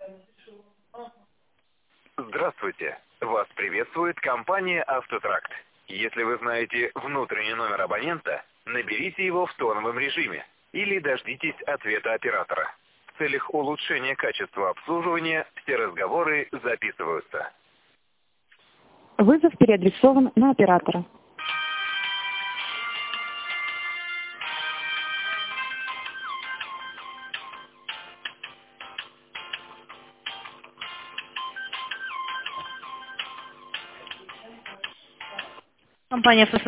Здравствуйте. Вас приветствует компания «Автотракт». Если вы знаете внутренний номер абонента, наберите его в тоновом режиме или дождитесь ответа оператора. В целях улучшения качества обслуживания все разговоры записываются. Вызов переадресован на оператора. Компания